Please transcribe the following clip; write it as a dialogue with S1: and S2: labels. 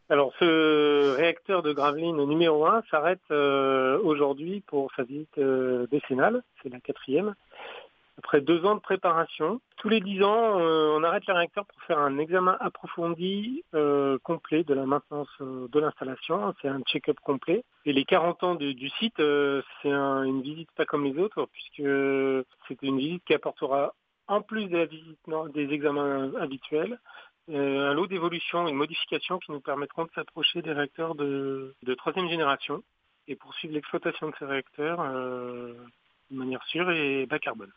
S1: Alors, ce réacteur de Gravelines numéro 1 s'arrête aujourd'hui pour sa visite décennale, c'est la 4e. Après 2 ans de préparation, tous les 10 ans, on arrête le réacteur pour faire un examen approfondi, complet de la maintenance de l'installation. C'est un check-up complet. Et les 40 ans du site, c'est une visite pas comme les autres, puisque c'est une visite qui apportera, en plus de la visite des examens habituels, un lot d'évolutions et de modifications qui nous permettront de s'approcher des réacteurs de 3e génération et poursuivre l'exploitation de ces réacteurs de manière sûre et bas carbone.